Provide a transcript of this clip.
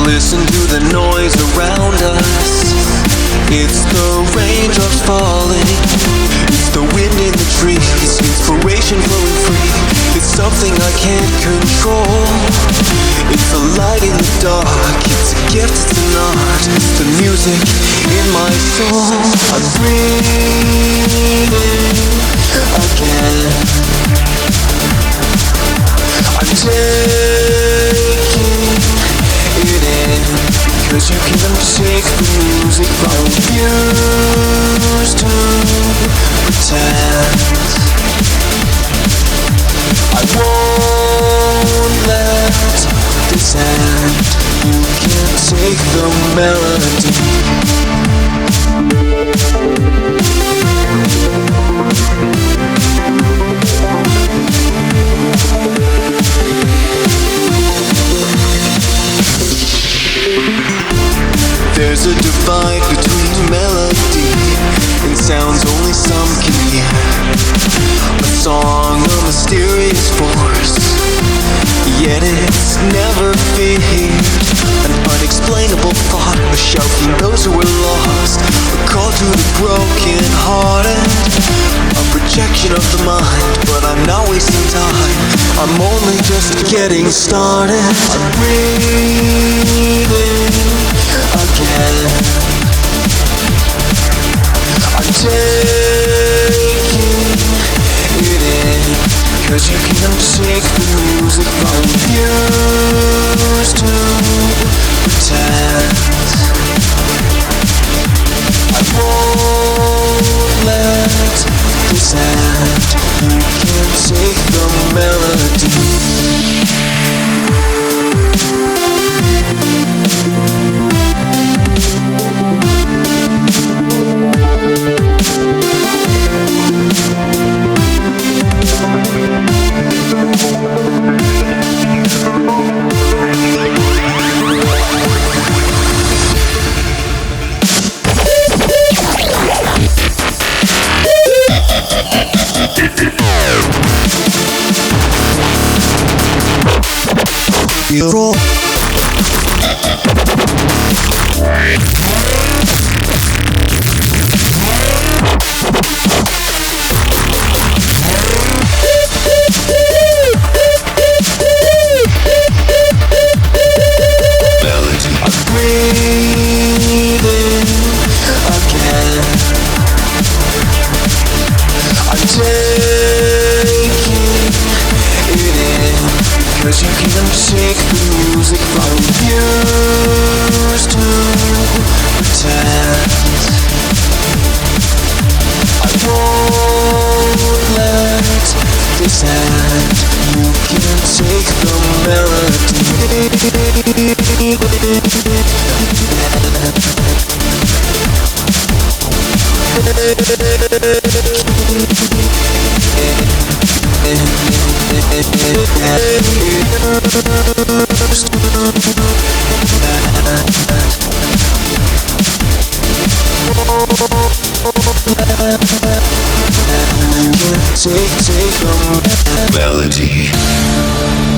Listen to the noise around us. It's the raindrops falling, it's the wind in the trees, inspiration flowing free. It's something I can't control. It's a light in the dark, it's a gift, it's an art. It's the music in my soul. I'm breathing again. I'm taking it in, 'cause you can't take the music from used to pretend. I won't let this end. You can't take the melody. There's a divide between melody and sounds only some can hear. A song, a mysterious force, yet it's never feared. An unexplainable thought, a shout from those who were lost, a call to the broken hearted, a projection of the mind. But I'm not wasting time, I'm only just getting started. I'm breathing again. I'm taking it in, 'cause you can't take the music from used to pretend. I won't let this end. You can't take the melody. Roll. I'm breathing again. I'm taking it in, 'cause you can't take the music from used to pretend. I won't let this end. You can't take the melody. Take a melody.